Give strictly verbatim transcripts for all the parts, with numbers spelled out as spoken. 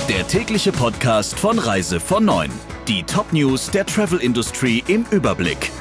Der tägliche Podcast von Reise von neun. Die Top-News der Travel-Industrie im Überblick.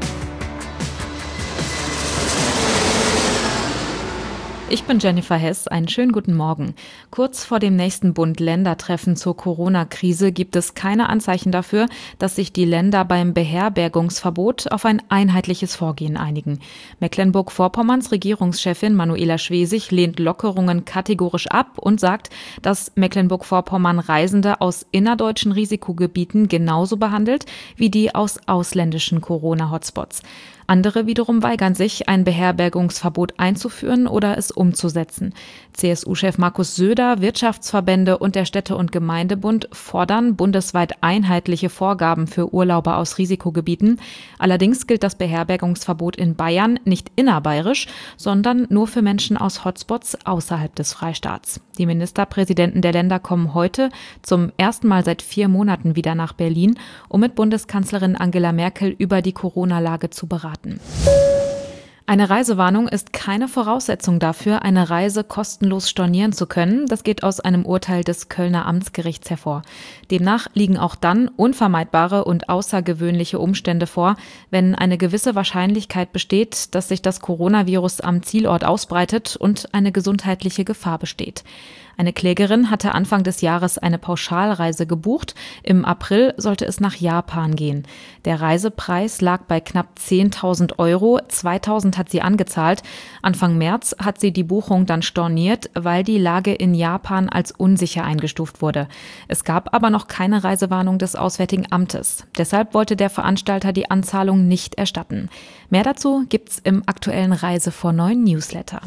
Ich bin Jennifer Hess, einen schönen guten Morgen. Kurz vor dem nächsten Bund-Länder-Treffen zur Corona-Krise gibt es keine Anzeichen dafür, dass sich die Länder beim Beherbergungsverbot auf ein einheitliches Vorgehen einigen. Mecklenburg-Vorpommerns Regierungschefin Manuela Schwesig lehnt Lockerungen kategorisch ab und sagt, dass Mecklenburg-Vorpommern Reisende aus innerdeutschen Risikogebieten genauso behandelt wie die aus ausländischen Corona-Hotspots. Andere wiederum weigern sich, ein Beherbergungsverbot einzuführen oder es umzusetzen. C S U-Chef Markus Söder, Wirtschaftsverbände und der Städte- und Gemeindebund fordern bundesweit einheitliche Vorgaben für Urlauber aus Risikogebieten. Allerdings gilt das Beherbergungsverbot in Bayern nicht innerbayerisch, sondern nur für Menschen aus Hotspots außerhalb des Freistaats. Die Ministerpräsidenten der Länder kommen heute zum ersten Mal seit vier Monaten wieder nach Berlin, um mit Bundeskanzlerin Angela Merkel über die Corona-Lage zu beraten. Eine Reisewarnung ist keine Voraussetzung dafür, eine Reise kostenlos stornieren zu können. Das geht aus einem Urteil des Kölner Amtsgerichts hervor. Demnach liegen auch dann unvermeidbare und außergewöhnliche Umstände vor, wenn eine gewisse Wahrscheinlichkeit besteht, dass sich das Coronavirus am Zielort ausbreitet und eine gesundheitliche Gefahr besteht. Eine Klägerin hatte Anfang des Jahres eine Pauschalreise gebucht. Im April sollte es nach Japan gehen. Der Reisepreis lag bei knapp zehntausend Euro. zweitausend hat sie angezahlt. Anfang März hat sie die Buchung dann storniert, weil die Lage in Japan als unsicher eingestuft wurde. Es gab aber noch keine Reisewarnung des Auswärtigen Amtes. Deshalb wollte der Veranstalter die Anzahlung nicht erstatten. Mehr dazu gibt's im aktuellen Reise vor neun Newsletter.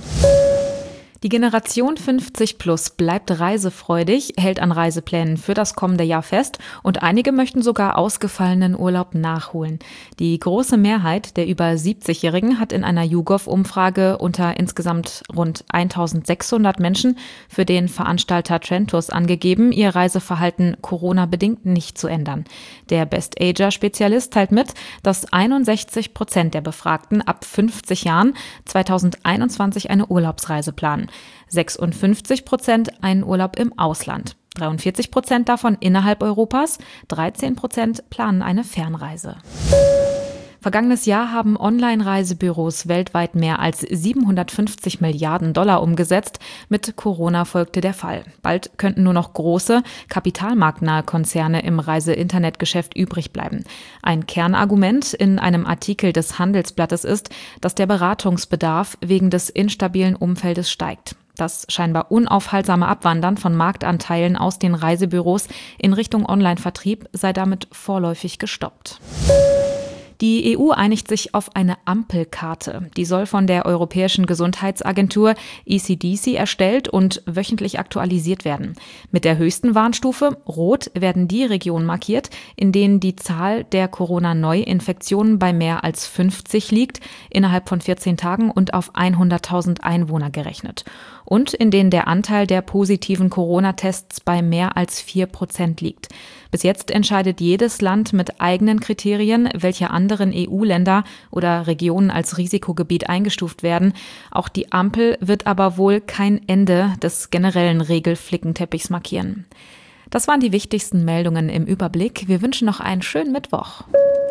Die Generation fünfzig plus bleibt reisefreudig, hält an Reiseplänen für das kommende Jahr fest und einige möchten sogar ausgefallenen Urlaub nachholen. Die große Mehrheit der über siebzigjährigen hat in einer YouGov-Umfrage unter insgesamt rund eintausendsechshundert Menschen für den Veranstalter Trendtours angegeben, ihr Reiseverhalten Corona-bedingt nicht zu ändern. Der Best-Ager-Spezialist teilt mit, dass einundsechzig Prozent der Befragten ab fünfzig Jahren zweitausendeinundzwanzig eine Urlaubsreise planen. sechsundfünfzig Prozent einen Urlaub im Ausland, dreiundvierzig Prozent davon innerhalb Europas, dreizehn Prozent planen eine Fernreise. Vergangenes Jahr haben Online-Reisebüros weltweit mehr als siebenhundertfünfzig Milliarden Dollar umgesetzt. Mit Corona folgte der Fall. Bald könnten nur noch große, kapitalmarktnahe Konzerne im Reise-Internetgeschäft übrig bleiben. Ein Kernargument in einem Artikel des Handelsblattes ist, dass der Beratungsbedarf wegen des instabilen Umfeldes steigt. Das scheinbar unaufhaltsame Abwandern von Marktanteilen aus den Reisebüros in Richtung Online-Vertrieb sei damit vorläufig gestoppt. Die E U einigt sich auf eine Ampelkarte. Die soll von der Europäischen Gesundheitsagentur E C D C erstellt und wöchentlich aktualisiert werden. Mit der höchsten Warnstufe, Rot, werden die Regionen markiert, in denen die Zahl der Corona-Neuinfektionen bei mehr als fünfzig liegt, innerhalb von vierzehn Tagen und auf hunderttausend Einwohner gerechnet. Und in denen der Anteil der positiven Corona-Tests bei mehr als vier Prozent liegt. Bis jetzt entscheidet jedes Land mit eigenen Kriterien, welche anderen E U-Länder oder Regionen als Risikogebiet eingestuft werden. Auch die Ampel wird aber wohl kein Ende des generellen Regelflickenteppichs markieren. Das waren die wichtigsten Meldungen im Überblick. Wir wünschen noch einen schönen Mittwoch.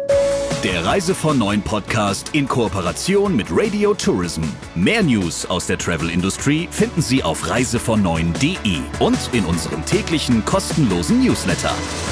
Der Reise von neun Podcast in Kooperation mit Radio Tourism. Mehr News aus der Travel-Industrie finden Sie auf reise von neun punkt de und in unserem täglichen kostenlosen Newsletter.